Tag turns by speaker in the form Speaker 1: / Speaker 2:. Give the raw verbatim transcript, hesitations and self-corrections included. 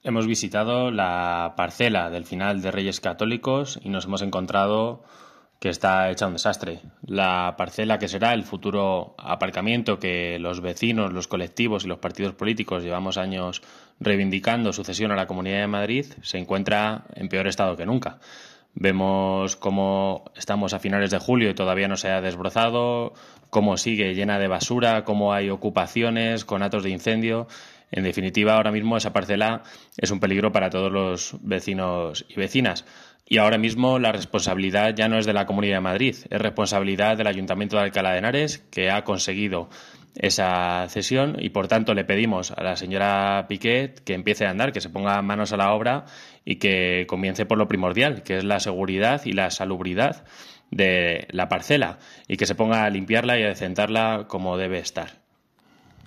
Speaker 1: Hemos visitado la parcela del final de Reyes Católicos y nos hemos encontrado que está hecha un desastre. La parcela que será el futuro aparcamiento que los vecinos, los colectivos y los partidos políticos llevamos años reivindicando sucesión a la Comunidad de Madrid se encuentra en peor estado que nunca. Vemos cómo estamos a finales de julio y todavía no se ha desbrozado, cómo sigue llena de basura, cómo hay ocupaciones, conatos de incendio. En definitiva, ahora mismo esa parcela es un peligro para todos los vecinos y vecinas. Y ahora mismo la responsabilidad ya no es de la Comunidad de Madrid, es responsabilidad del Ayuntamiento de Alcalá de Henares, que ha conseguido esa cesión y, por tanto, le pedimos a la señora Piqué que empiece a andar, que se ponga manos a la obra y que comience por lo primordial, que es la seguridad y la salubridad de la parcela, y que se ponga a limpiarla y a decentarla como debe estar.